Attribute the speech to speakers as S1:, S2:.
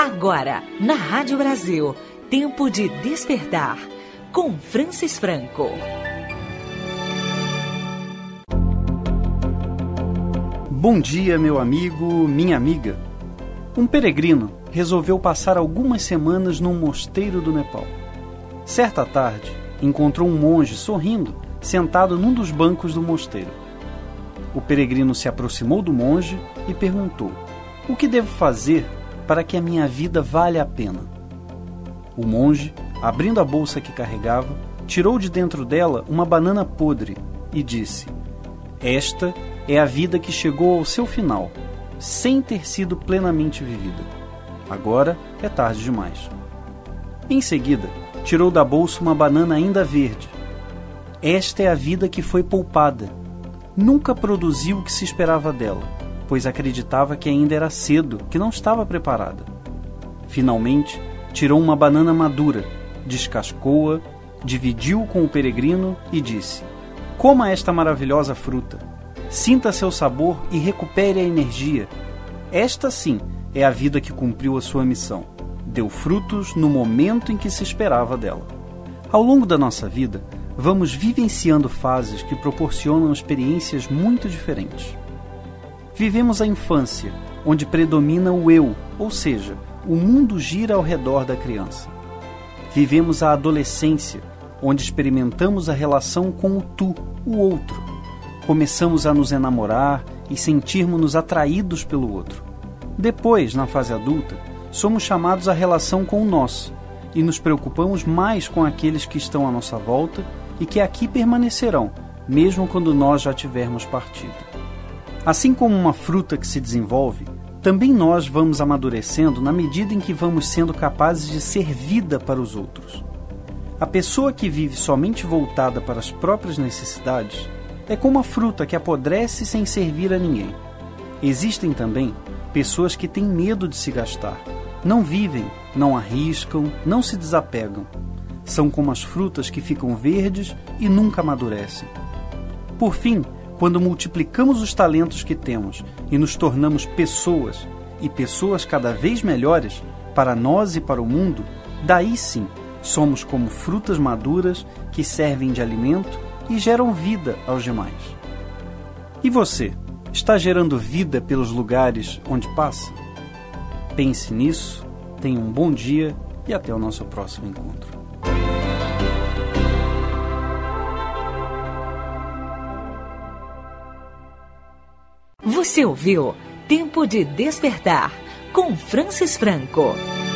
S1: Agora, na Rádio Brasil, Tempo de Despertar, com Francis Franco.
S2: Bom dia, meu amigo, minha amiga. Um peregrino resolveu passar algumas semanas num mosteiro do Nepal. Certa tarde, encontrou um monge sorrindo, sentado num dos bancos do mosteiro. O peregrino se aproximou do monge e perguntou: "O que devo fazer para que a minha vida valha a pena?" O monge, abrindo a bolsa que carregava, tirou de dentro dela uma banana podre e disse: "Esta é a vida que chegou ao seu final, sem ter sido plenamente vivida. Agora é tarde demais." Em seguida, tirou da bolsa uma banana ainda verde. "Esta é a vida que foi poupada. Nunca produziu o que se esperava dela, pois acreditava que ainda era cedo, que não estava preparada." Finalmente, tirou uma banana madura, descascou-a, dividiu com o peregrino e disse: "Coma esta maravilhosa fruta. Sinta seu sabor e recupere a energia. Esta sim é a vida que cumpriu a sua missão. Deu frutos no momento em que se esperava dela." Ao longo da nossa vida, vamos vivenciando fases que proporcionam experiências muito diferentes. Vivemos a infância, onde predomina o eu, ou seja, o mundo gira ao redor da criança. Vivemos a adolescência, onde experimentamos a relação com o tu, o outro. Começamos a nos enamorar e sentirmos-nos atraídos pelo outro. Depois, na fase adulta, somos chamados à relação com o nós e nos preocupamos mais com aqueles que estão à nossa volta e que aqui permanecerão, mesmo quando nós já tivermos partido. Assim como uma fruta que se desenvolve, também nós vamos amadurecendo na medida em que vamos sendo capazes de ser vida para os outros. A pessoa que vive somente voltada para as próprias necessidades é como a fruta que apodrece sem servir a ninguém. Existem também pessoas que têm medo de se gastar. Não vivem, não arriscam, não se desapegam. São como as frutas que ficam verdes e nunca amadurecem. Por fim, quando multiplicamos os talentos que temos e nos tornamos pessoas, e pessoas cada vez melhores, para nós e para o mundo, daí sim, somos como frutas maduras que servem de alimento e geram vida aos demais. E você, está gerando vida pelos lugares onde passa? Pense nisso, tenha um bom dia e até o nosso próximo encontro.
S1: Você ouviu Tempo de Despertar, com Francis Franco.